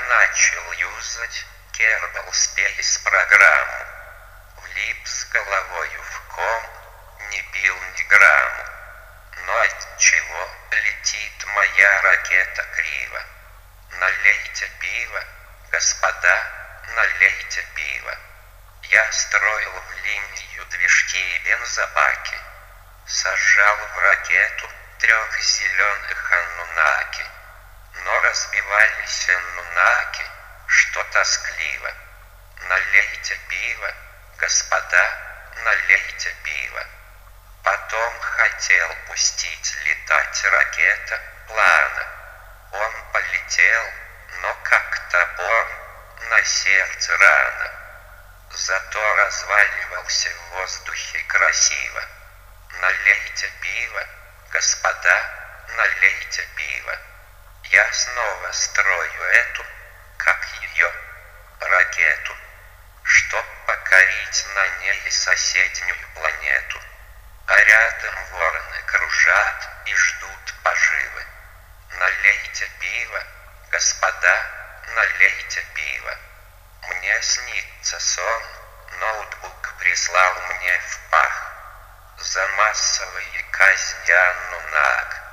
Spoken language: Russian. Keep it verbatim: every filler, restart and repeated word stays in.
начал юзать Kerbal Space программу. Влип с головою в ком, не бил ни грамму. Но отчего летит моя ракета криво? Налейте пиво, господа, налейте пиво. Я строил в линию движки и бензобаки, сажал в ракету трех зеленых аннунаки. Но разбивались аннунаки, что тоскливо. Налейте пиво, господа, налейте пиво. Потом хотел пустить летать ракета плана. Он полетел, но как топор, на сердце рана. Зато разваливался в воздухе красиво. Налейте пиво, господа, налейте пиво. Я снова строю эту, как ее, ракету, чтоб покорить на ней соседнюю планету. А рядом вороны кружат и ждут поживы. Налейте пиво, господа, налейте пиво. Мне снится сон, ноутбук прислал мне в пах за массовые казни аннунак.